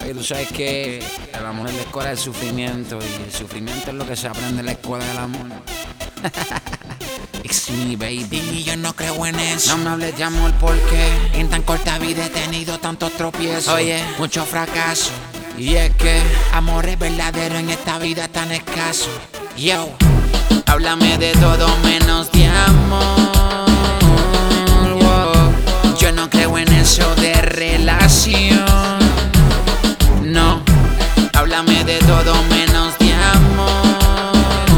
Oye, tú sabes que el amor es la escuela del sufrimiento y el sufrimiento es lo que se aprende en la escuela del amor. It's me, baby. Y yo no creo en eso. No me hables de amor porque En tan corta vida he tenido tantos tropiezos. Oye, mucho fracaso. y es que Amor es verdadero en esta vida tan escaso. Yo, háblame de todo menos de amor. Wow. yo no creo en eso de relación. No, háblame de todo menos de amor.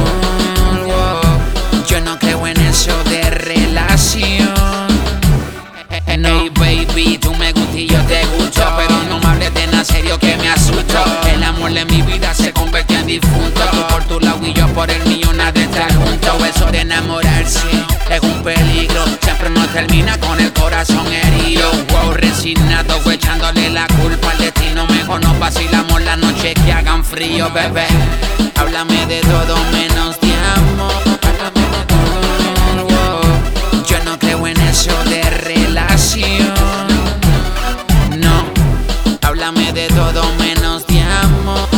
Wow. Yo no creo en eso de relación. No. Hey baby, tú me gustas y yo te gusto, pero no me hables de nada serio que me asusto. El amor de mi vida se convirtió en difunto. Tú por tu lado y yo por el mío, nada de estar juntos. Eso de enamorarse es un peligro, siempre nos termina con el corazón herido. Wow, resignado, echándole la culpa al destino. Mejor nos vacilamos la noche que hagan frío, bebé. Háblame de todo menos de amor. Yo no creo en eso de relación. No, háblame de todo menos de amor.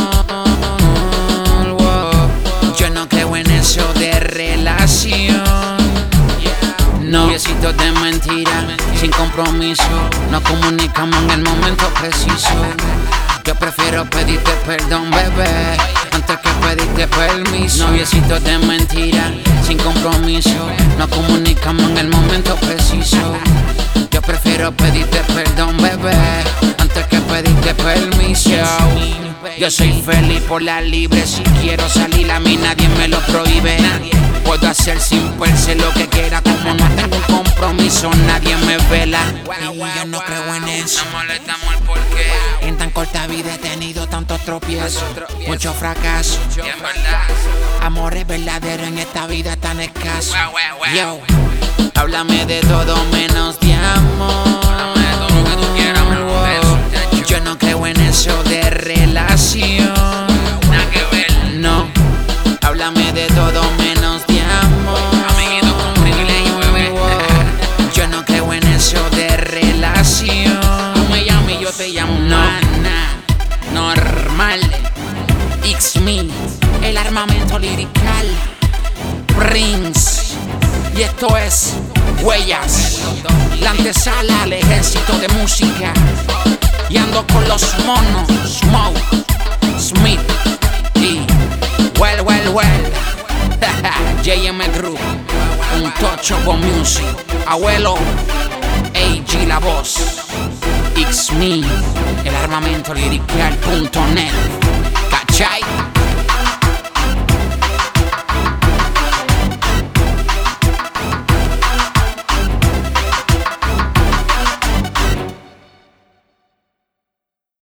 Yo no creo en eso de relación. Noviecitos de mentira, sin compromiso, nos comunicamos en el momento preciso. Yo prefiero pedirte perdón, bebé, antes que pedirte permiso. Noviecitos de mentira, sin compromiso, nos comunicamos en el momento preciso. Yo prefiero pedirte perdón, bebé, antes que pedirte permiso. Yo soy feliz por la libre. Si quiero salir a mí nadie me lo prohíbe. Puedo hacer sin verse lo que quiera. Como no tengo un compromiso nadie me vela. Y yo no creo en eso. No molestamos el porqué. En tan corta vida he tenido tantos tropiezos, mucho fracaso. Y en verdad, Amor es verdadero en esta vida tan escaso. Yo, háblame de todo menos de amor. háblame de todo lo que tú quieras, menos de eso, chacho. Yo no creo en eso de relación. Nada que ver. No, háblame de todo menos de amor. Amiguito con privilegio, bebé. Yo no creo en eso de relación. Tú me llamas y yo te llamo. No. Mana, normal. It's me, el armamento lirical. Prince. Y esto es Huellas, la antesala al ejército de música. Y ando con los monos, Smoke, Smith y well. JM Group, un tocho con music. Abuelo, AG la voz. It's me, el armamento lirical.net.